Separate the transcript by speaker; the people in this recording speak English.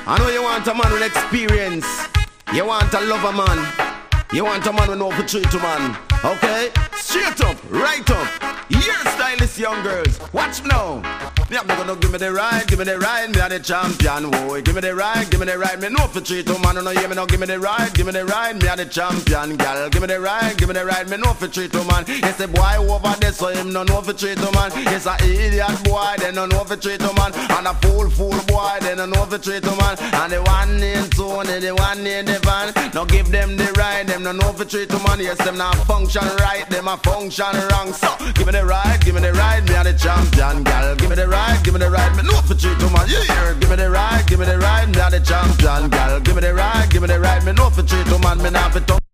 Speaker 1: I know you want a man with experience. You want a lover man. You want a man with no for treat to man. Okay? Straight up, right up. Your stylist young girls. Watch me now. Me have gonna give me the ride, give me the ride. Me are the champion, boy. Give me the ride, give me the ride. Me no for treat to man. No hear me now. Give me the ride, give me the ride. Me are the champion, gal. Give me the ride, give me the ride. Me no for treat to man. It's a boy over there, so him no for treat to man. It's a idiot boy, then no for treat to man. And a fool boy, then no for treat to man. And the one in Tony, the one in the van. Now give them the ride, them no for treat to man. Yes, them not function right, them a function wrong. So give me the ride, give me the ride. Me are the champion, gal. Give me the ride, give me the ride. Me no for treat to man. Yeah, give me the ride, give me the ride. Me are the champion, gal. Give me the ride, give me the ride. Me no for treat to man. Me not for